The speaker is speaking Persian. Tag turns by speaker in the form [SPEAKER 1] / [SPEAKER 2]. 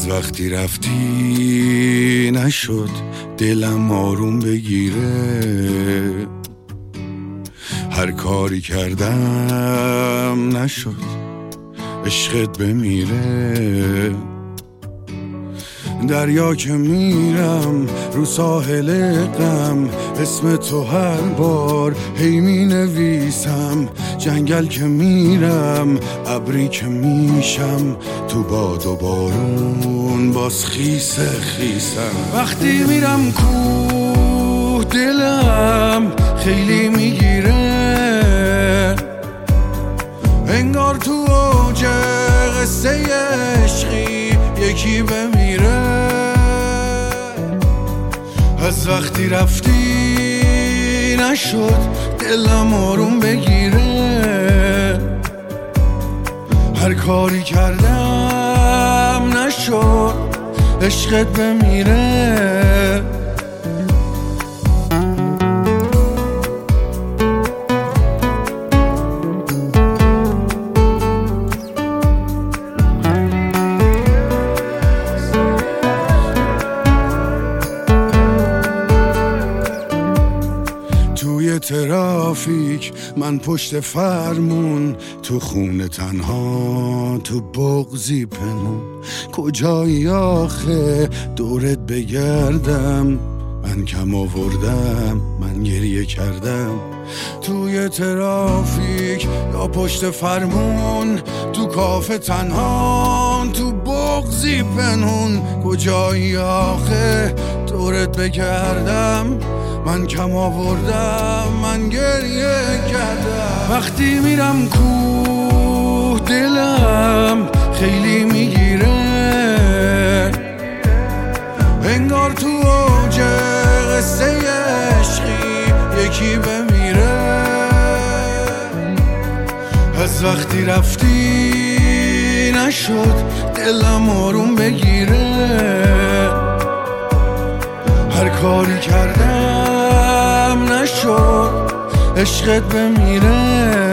[SPEAKER 1] از وقتی رفتی نشد دلم آروم بگیره، هر کاری کردم نشد عشقت بمیره. دریا که میرم رو ساحل غم، اسم تو هر بار هی می نویسم. جنگل که میرم ابری که میشم، تو باد و بارون باز خیسه خیسم. وقتی میرم کوه دلم خیلی میگیره، انگار تو اوج قصه عشقی یکی بمیره. از وقتی رفتی نشد دلم آروم بگیره، هر کاری کردم نشد عشقت بمیره. توی ترافیک من پشت فرمون، تو خونه تنها تو بغضی پنون. کجایی آخه دورت بگردم، من کم آوردم من گریه کردم. توی ترافیک یا پشت فرمون، تو کافه تنها تو بغضی پنون. کجایی آخه دورت بگردم، من کم آوردم من گریه کردم. وقتی میرم کوه دلم خیلی میگیره، انگار تو اوج قصه عشقی یکی بمیره. از وقتی رفتی نشد دلم آروم بگیره، هر کاری کردم نشد عشقت بمیره.